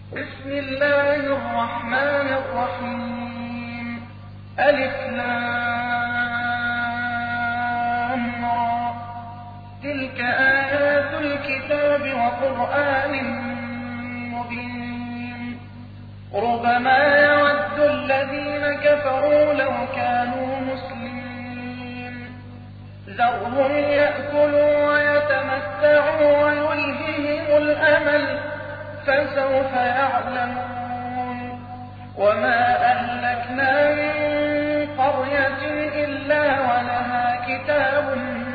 بسم الله الرحمن الرحيم. ألف لام را. تلك آيات الكتاب وقرآن مبين. ربما يود الذين كفروا لو كانوا مسلمين. ذرهم يأكلوا ويتمتعوا ويلههم الأمل فسوف يعلمون. وما أهلكنا من قرية إلا ولها كتاب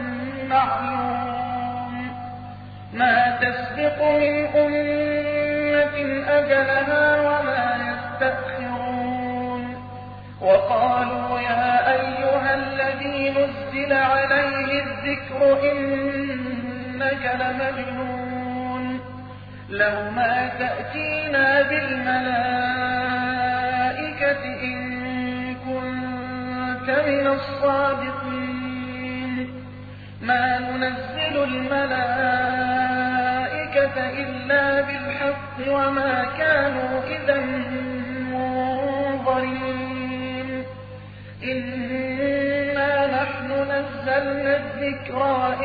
معلوم ما تسبق من أمة أجلها وما يستأخرون. وقالوا يا أيها الذي نزل عليه الذكر إنك لمجنون لو ما تأتينا بالملائكة إن كنت من الصادقين. ما ننزل الملائكة إلا بالحق وما كانوا إذا منظرين. إنا نحن نزلنا الذكر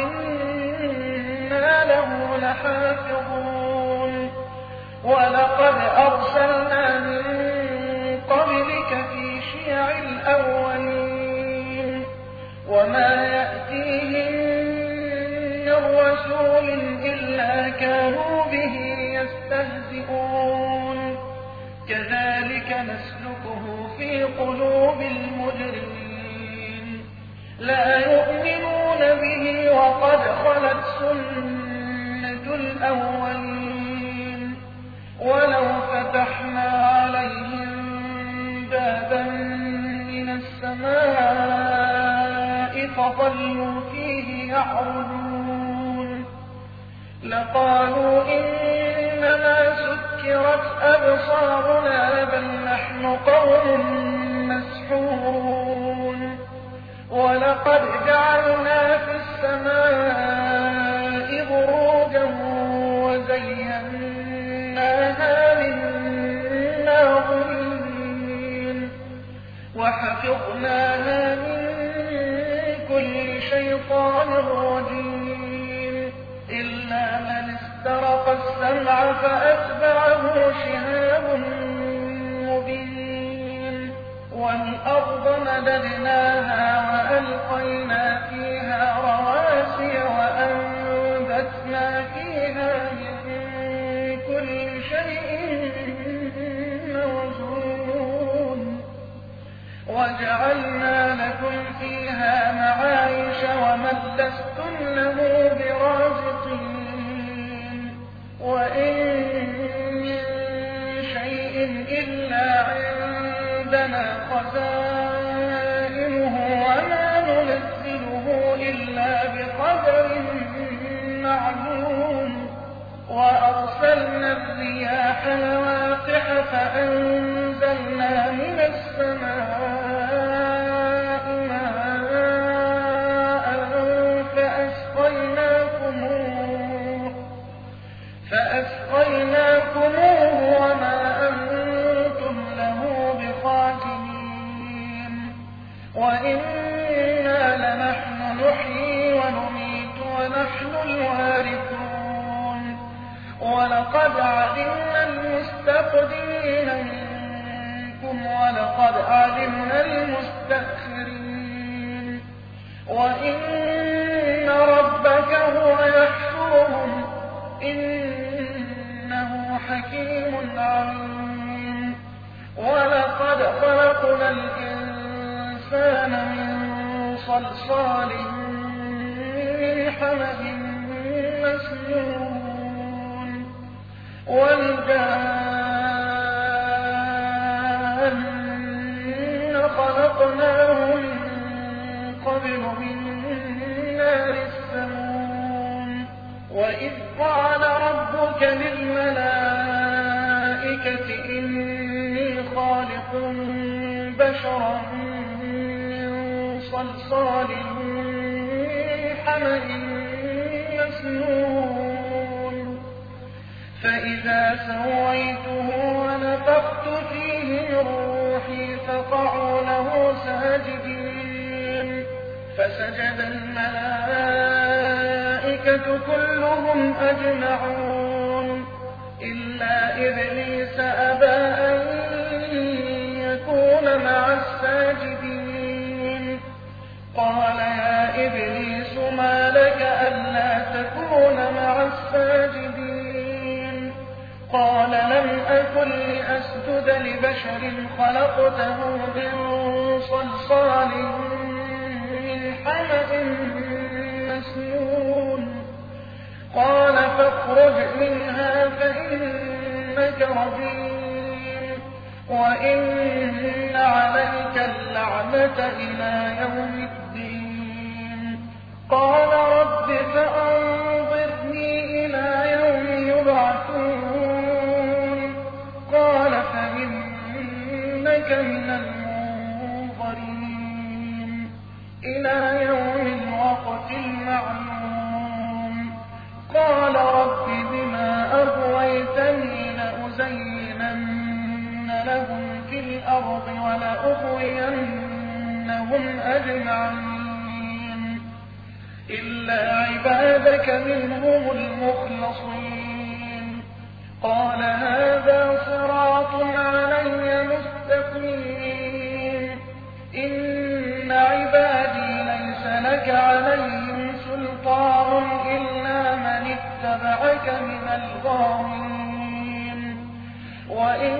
وإنا له لحافظون. ولقد أرسلنا من قبلك في شيع الأولين وما يأتيهم من رسول إلا كانوا به يستهزئون. كذلك نسلكه في قلوب المجرمين. لا يؤمنون به وقد خلت سنة الأولين. ولو فتحنا عليهم بابا من السماء فظلوا فيه يعرجون لقالوا إنما سكرت أبصارنا بل نحن قوم مسحورون. ولقد جعلنا في السماء بروجا وزيناها للناظرين وحفظناها من كل شيطان رجيم إلا من استرق السمع فأتبعه شهاب مبين. والأرض مددناها وألقينا فيها رواسي وأنبتنا فيها من كل شيء موزون وجعلنا لكم فيها معايش ومن لستم له برازقين. وإن من شيء إلا عندنا خزائنه وما ننزله إلا بقدر معلوم. وأرسلنا الرياح لواقح فأنزلنا من السماء ماء فأسقيناكموه وما أنتم له بخازنين. وإنا لنحن نحيي ونميت ونحن الوارثون. ولقد علمنا المستقدمين منكم ولقد علمنا المستأخرين. وإن ربك هو يحشرهم إنه حكيم عليم. ولقد خلقنا الإنسان من صلصال من حمأ مسنون. والجان خلقناه من قبل من نار السموم. وإذ قال ربك للملائكة إني خالق بشرا من صلصال من حمأ مسنون فإذا سويته ونفخت فيه من روحي فقعوا له ساجدين فسجد الملائكة كلهم أجمعون إلا إبليس أبى أن يكون مع الساجدين قال يا إبليس ما لك ألا تكون مع الساجدين قال لم أكن لأسجد لبشر خلقته من صلصال من حمأ مسنون قال فاخرج منها فإنك رجيم وإن عليك اللعنة إلى يوم الدين قال رب فأنظرني إلى يوم يبعثون قال فإنك من المنظرين إلى يوم الوقت المعلوم قال رب بما أغويتني لأزينن لهم في الأرض ولأغوينهم أجمعين إلا عبادك منهم المخلصين قال هذا صراط علي مستقيم إن عبادي ليس لك عليهم سلطان إلا من اتبعك من الغاوين وإن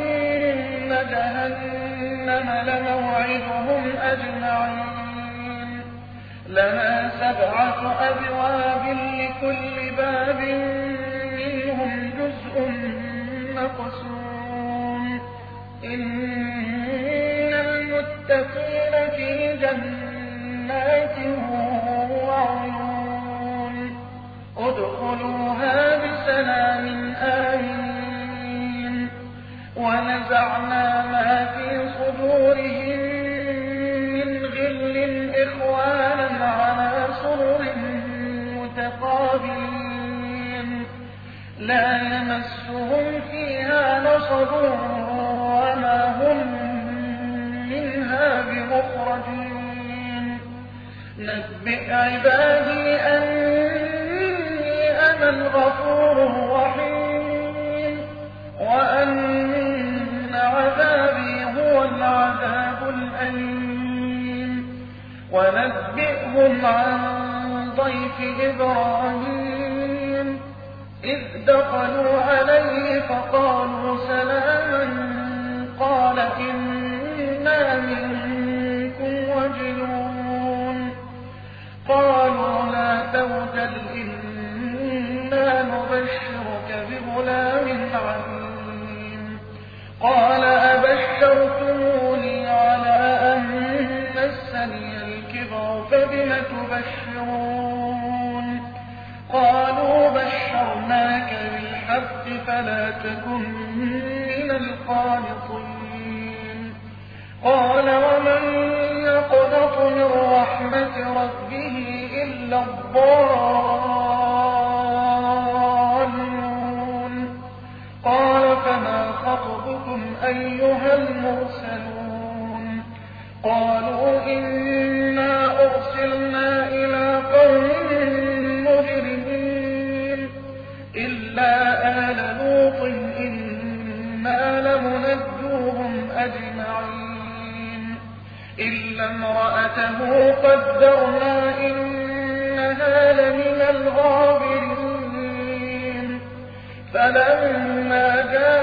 جهنم لموعدهم أجمعين لها 7 أبواب لكل باب منهم جزء مقسوم إن المتقين في جنات وعيون ادخلوها بسلام آمين ونزعنا ما في صدورهم من غل إخوانا على سرر متقابلين لا يمسهم فيها نصب وما هم منها بمخرجين نبئ عبادي أني أنا الغفور الرحيم وأن عذابي هو العذاب الأليم ونبئهم عن ضيف إبراهيم إذ دخلوا عليه فقالوا سلاما قال إنا منكم وجلون قالوا لا توجل إنا نبشرك بغلام عليم قال أبشرتموني على أن مسني الكبر فبم تبشرون قالوا بشرناك بالحق فلا تكن من القانطين قال ومن يقنط من رحمة ربه إلا الضالون قال فما خطبكم أيها المرسلون قالوا إنا أرسلنا إلى قوم مجرمين إلا آل لوط إنا لمنجوهم أجمعين إلا امرأته قدرنا إنها لمن الغابرين فلما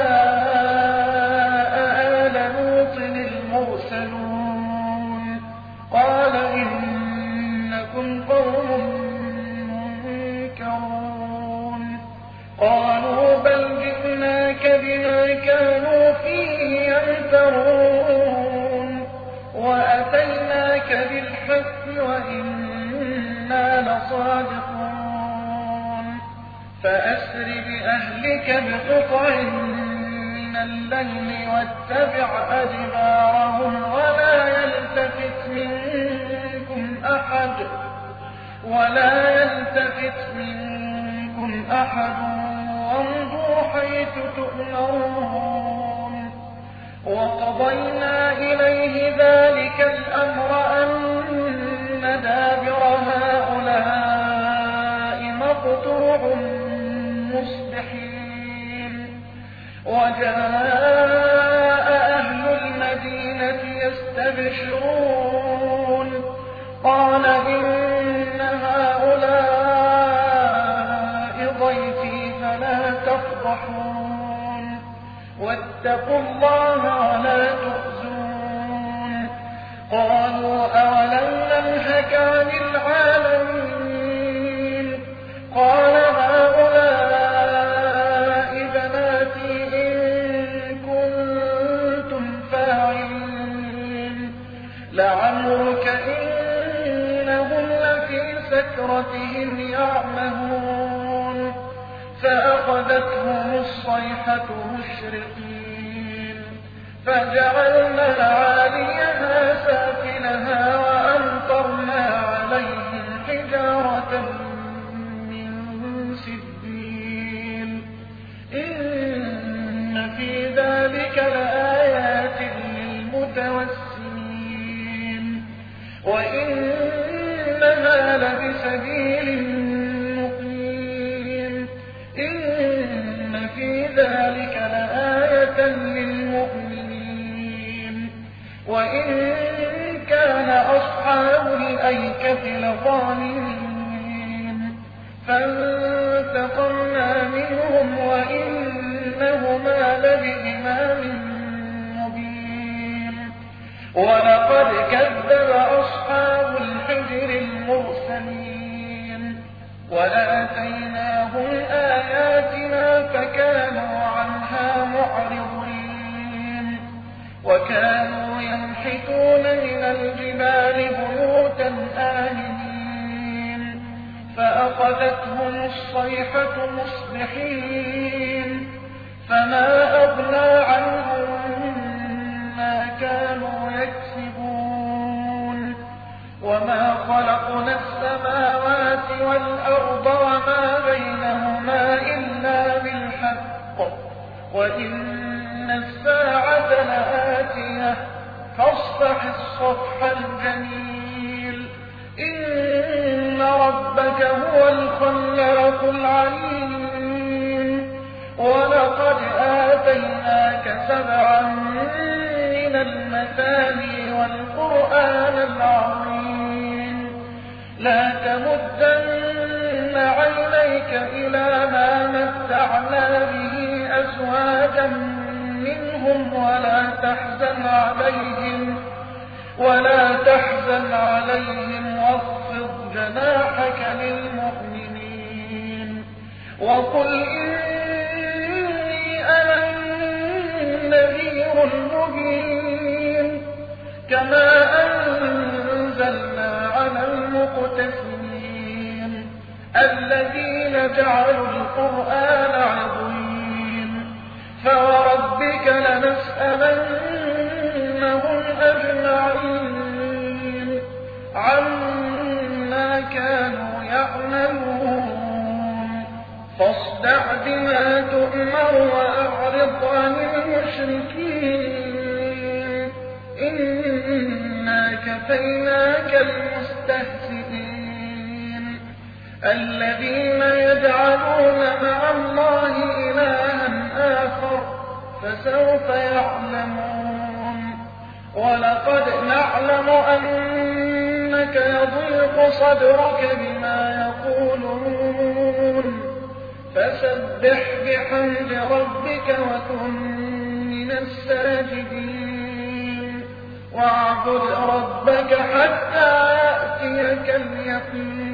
جاء آل لوط المرسلون قال إنكم قوم منكرون قالوا بل جئناك بما كانوا فيه يمترون وأتيناك بالحق وإنا لصادقون فأسر بأهلك بقطع من الليل واتبع أدبارهم ولا يلتفت منكم أحد وانظروا فامشوا حيث تؤمرون وقضينا إليه ذلك الأمر أن دابر هؤلاء مقطوع مصبحين وجاء أهل المدينة يستبشرون قال إن هؤلاء ضيفي فلا تفضحون واتقوا الله ولا تخزون قالوا أولم ننهك عن العالمين قال هؤلاء بناتي إن كنتم فاعلين لعمرك إنهم لفي سكرتهم يعمهون فأخذتهم الصيحة مشرقين فجعلنا عاليها سافلها وأمطرنا عليهم حجارة من سجيل إن في ذلك لآيات للمتوسمين وإنها لبسبيل مقيم إن في ذلك لآية للمؤمنين وإن كان أصحاب الأيكة لظالمين فانتقمنا منهم وإنهما لبإمام مبين ولقد كذب أصحاب الحجر المرسلين وآتيناهم آياتنا فكانوا عنها معرضين وكانوا ينحتون من الجبال بيوتا آمنين فأخذتهم الصيحة مصبحين فما أغنى عنهم ما كانوا يكسبون وما خلقنا السماوات والأرض وما بينهما إلا بالحق وإن الساعة لآتية فاصفح الصفح الجميل إن ربك هو الخلاق العليم ولقد آتيناك 7 من المثاني والقرآن العظيم لا تمدن عينيك إلى ما متعنا به أزواجا منهم ولا تحزن عليهم واخفض جناحك للمؤمنين وقل إني أنا النذير المبين كما أنزلنا على المقتسمين الذين جعلوا القرآن عظيم فوربك لنسألنهم أجمعين عما كانوا يعملون فاصدع بما تؤمر وأعرض عن المشركين إنا كفيناك المستهزئين الذين يجعلون مع الله إلها آخر فسوف يعلمون ولقد نعلم أنك يضيق صدرك بما يقولون فسبح بحمد ربك وكن من الساجدين واعبد ربك حتى يأتيك اليقين